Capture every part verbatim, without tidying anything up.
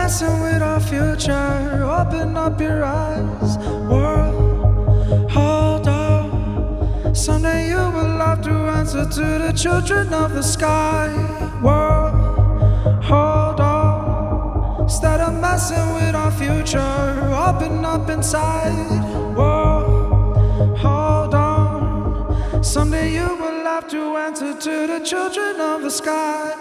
messing with our future. Open up your eyes, world, hold on. Someday you will have to answer to the children of the sky. World, hold on. Instead of messing with our future, open up inside. World, hold on. Someday you will have to answer to the children of the sky.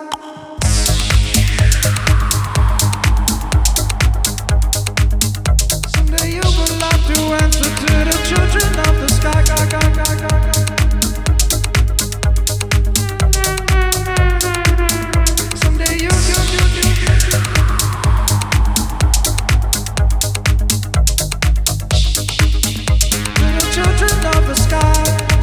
Someday you will have to answer to the children of the sky. Ga, ga, ga, ga, ga. Someday you, you, you, you, you, you. To the children of the sky.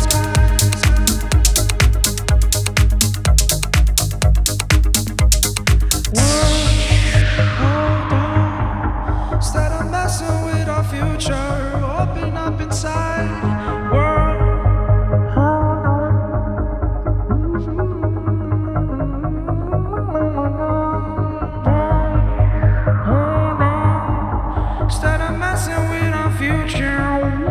Instead of messing with our future, open up inside. World, hold on. Instead of messing with our future,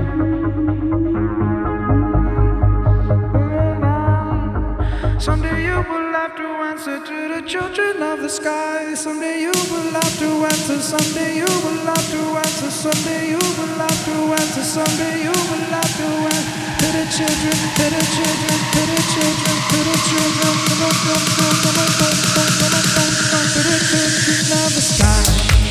someday you will have to answer to the children of the sky. Someday you will have to answer. Someday you will have to answer. Someday you will have to answer. Someday you will have to answer to the children, to the children, to the children, to the children, to the children, to the children of the sky.